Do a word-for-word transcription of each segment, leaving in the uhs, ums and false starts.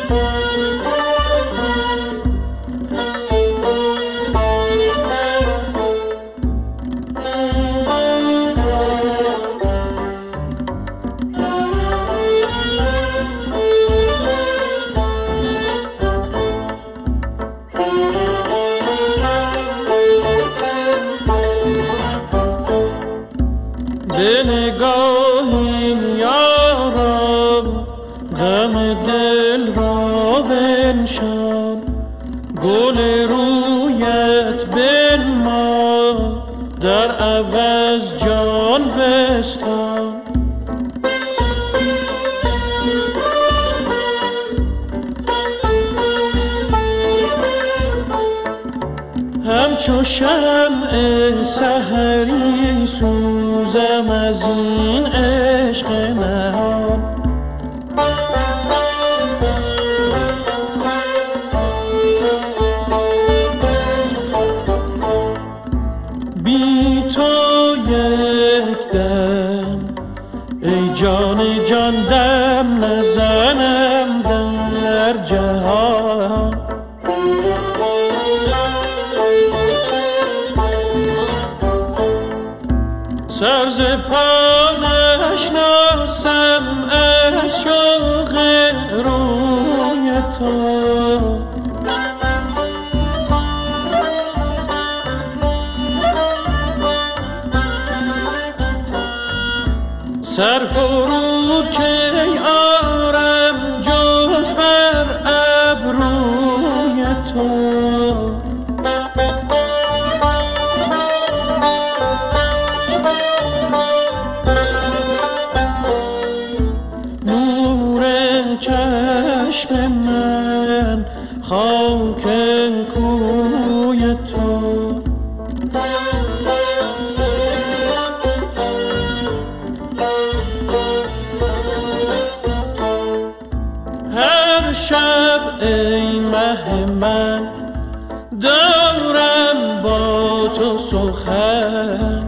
همچو شمع سحری سوزم از این عشق نهان، بی تو یک دم ای جان جان دم نزنم در جهان. سر ز پا نشناسم از شوق روی تو، سر فرو کی آرم جز بر ابروی تو. چشم من خاک کوی تو، هر شب ای مه من دارم با تو سخن،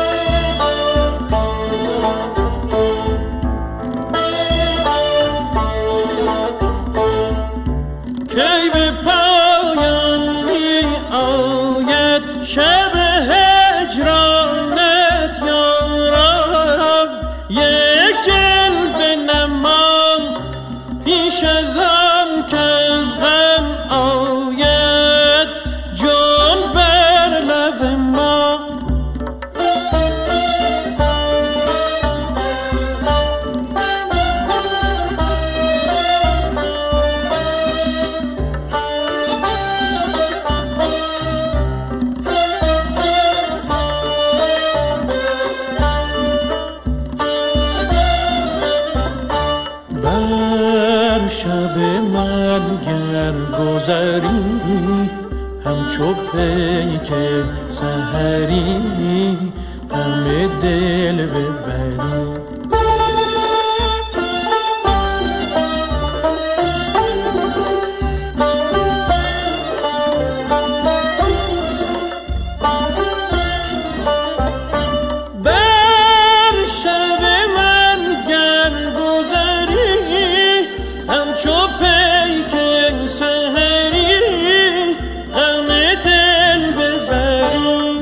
کی به پایان می آید شب هجرانت یارم، یک جلوه نما پیش از آن کز غم آید جان بر لب ما. شب من گر گذری همچو پیک سحری غم دل ببری، همچو پیک سحری غم دل ببری.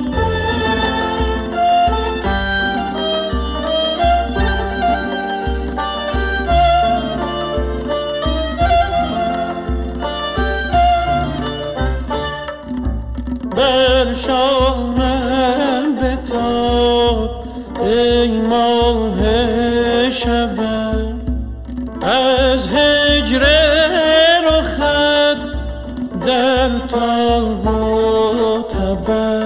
بر شامم بتاب ای ماه شبم، از هجر رخت در تاب و تبم.